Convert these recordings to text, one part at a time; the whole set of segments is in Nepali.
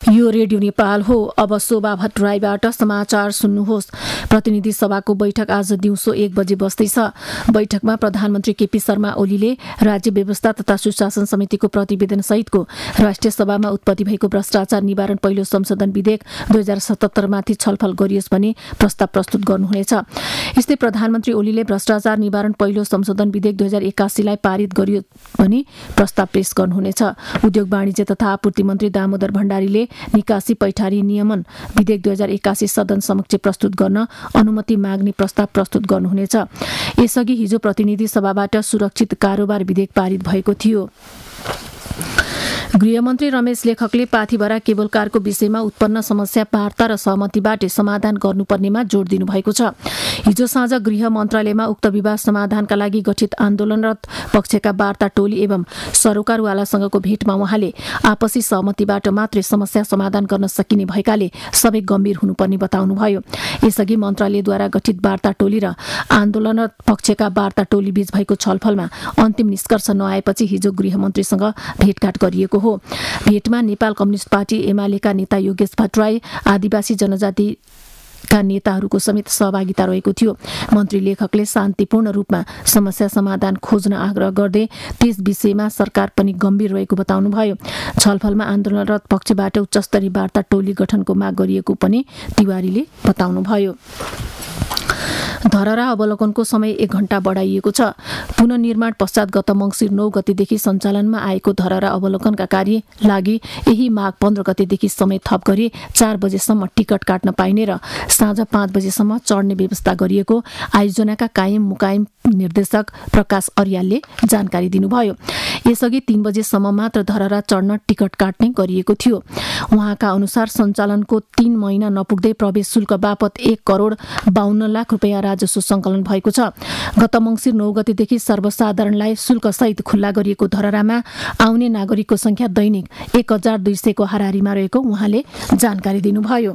यो रेडियो नेपाल हो। अब शोभा भट्टराईबाट समाचार सुन्नुहोस्। प्रतिनिधि सभाको बैठक आज दिउँसो 1 बजे बस्दैछ। बैठकमा प्रधानमन्त्री केपी शर्मा ओलीले राज्य व्यवस्था तथा सुशासन समितिको प्रतिवेदन सहितको राष्ट्रिय सभामा उत्पत्ति भएको भ्रष्टाचार निवारण पहिलो संशोधन विधेयक 2077 माथि छलफल गरियोस् भनी प्रस्ताव प्रस्तुत गर्नुहुनेछ। यस्तै प्रधानमन्त्री ओलीले भ्रष्टाचार निवारण पहिलो संशोधन विधेयक 2081 लाई पारित गरियो भनी प्रस्ताव पेश गर्नुहुनेछ। उद्योग वाणिज्य तथा आपूर्ति मन्त्री दामोदर भण्डारीले निकासी पैठारी नियमन विधेयक 2081 सदन समक्ष प्रस्तुत गर्न अनुमति माग्ने प्रस्ताव प्रस्तुत गर्नुहुनेछ। यसअघि हिजो प्रतिनिधि सभाबाट सुरक्षित कारोबार विधेयक पारित भएको थियो। गृहमन्त्री रमेश लेखकले पाथिभरा केबल कारको विषयमा उत्पन्न समस्या वार्ता र सहमतिबाट समाधान गर्नुपर्नेमा जोड दिनुभएको छ। हिजो साँझ गृह मन्त्रालयमा उक्त विवाद समाधानका लागि गठित आन्दोलनरत पक्षका वार्ता टोली एवं सरोकारवालासँगको भेटमा उहाँले आपसी सहमतिबाट मात्रै समस्या समाधान गर्न सकिने भएकाले सबै गम्भीर हुनुपर्ने बताउनुभयो। यसअघि मन्त्रालयद्वारा गठित वार्ता टोली र आन्दोलनरत पक्षका वार्ता टोली बीच भएको छलफलमा अन्तिम निष्कर्ष नआएपछि हिजो गृहमन्त्रीसँग भेटघाट गरिएको हो। भेटमा नेपाल कम्युनिस्ट पार्टी एमालेका नेता योगेश भट्टराई, आदिवासी जनजातिका नेताहरूको समेत सहभागिता रहेको थियो। मन्त्री लेखकले शान्तिपूर्ण रूपमा समस्या समाधान खोज्न आग्रह गर्दै त्यस विषयमा सरकार पनि गम्भीर रहेको बताउनुभयो। छलफलमा आन्दोलनरत पक्षबाट उच्चस्तरीय वार्ता टोली गठनको माग गरिएको पनि तिवारीले बताउनुभयो। धरहरा अवलोकनको समय 1 घण्टा बढाइएको छ। पुनर्निर्माण पश्चात गत मङ्सिर 9 गतेदेखि सञ्चालनमा आएको धरहरा अवलोकनका कार्य लागि यही माघ 15 गतेदेखि समय थप गरी 4 बजेसम्म टिकट काट्न पाइने र साँझ 5 बजेसम्म चढ्ने व्यवस्था गरिएको आयोजनाका कायम मुकायम निर्देशक प्रकाश अर्यालले जानकारी दिनुभयो। यसअघि 3 बजेसम्म मात्र धरहरा चढ्न टिकट काट्ने गरिएको थियो। उहाँका अनुसार सञ्चालनको 3 महिना नपुग्दै प्रवेश शुल्क बापत 1,52 लाख रुपैयाँ राजस्व सङ्कलन भएको छ। गत मङ्सिर 9 गतेदेखि सर्वसाधारणलाई शुल्कसहित खुल्ला गरिएको धरहरामा आउने नागरिकको संख्या दैनिक 1200 को हाराहारीमा रहेको उहाँले जानकारी दिनुभयो।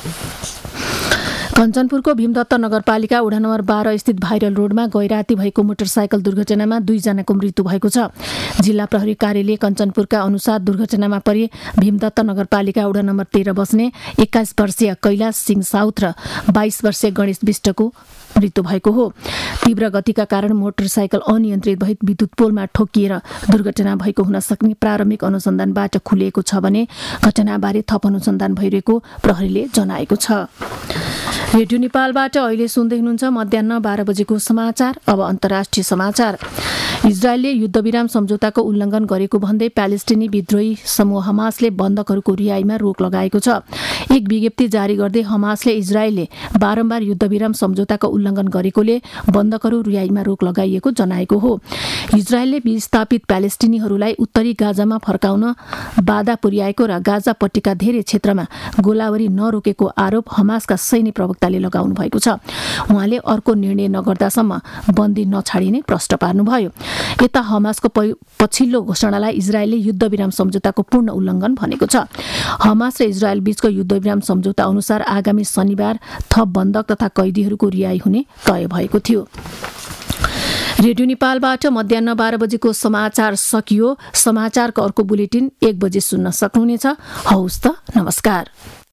कञ्चनपुरको भीमदत्त नगरपालिका वडा नम्बर 12 स्थित भाइरल रोडमा गैराती भएको मोटरसाइकल दुर्घटनामा 2 जनाको मृत्यु भएको छ। जिल्ला प्रहरी कार्यालय कञ्चनपुरका अनुसार दुर्घटनामा परि भीमदत्त नगरपालिका वडा नम्बर 13 बस्ने 21 वर्षीय कैलाश सिंह साउथ र 22 वर्षीय गणेश विष्टको मृत्यु भएको हो। तीव्र गतिका कारण मोटरसाइकल अनियन्त्रित भई विद्युत पोलमा ठोकिएर दुर्घटना भएको हुन सक्ने प्रारम्भिक अनुसन्धानबाट खुलिएको छ भने घटनाबारे थप अनुसन्धान भइरहेको प्रहरीले जनाएको छ। रेडियो नेपालबाट अहिले सुन्दै हुनुहुन्छ मध्याह्न 12 बजेको समाचार। अब अन्तर्राष्ट्रिय समाचार। इजरायलले युद्धविराम सम्झौताको उल्लङ्घन गरेको भन्दै प्यालेस्टिनी विद्रोही समूह हमासले बन्धकहरूको रिहाईमा रोक लगाएको छ। एक विज्ञप्ति जारी गर्दै हमासले इजरायलले बारम्बार युद्धविराम सम्झौताको उल्लङ्घन गरेकोले बन्धकहरू रिहाईमा रोक लगाइएको जनाएको हो। इजरायलले विस्थापित प्यालेस्टिनीहरूलाई उत्तरी गाजामा फर्काउन बाधा पुर्याएको र गाजा पट्टीका धेरै क्षेत्रमा गोलाबारी नरोकेको आरोप हमासका सैन्य प्रवक्ताले लगाउनु भएको छ। उहाँले अर्को निर्णय नगर्दासम्म बन्दी नछाडिने प्रश्न पार्नुभयो। यता हमासको पछिल्लो घोषणालाई इजरायलले युद्धविराम सम्झौताको पूर्ण उल्लङ्घन भनेको छ। हमास र इजरायल बीचको युद्धविराम सम्झौता अनुसार आगामी शनिबार थप बन्धक तथा कैदीहरूको रिहाई हुने तय भएको थियो। रेडियो नेपालबाट मध्याह्न 12 बजेको समाचार सकियो। समाचारको अर्को बुलेटिन 1 बजे सुन्न सक्नुहुनेछ। हवस् त, नमस्कार।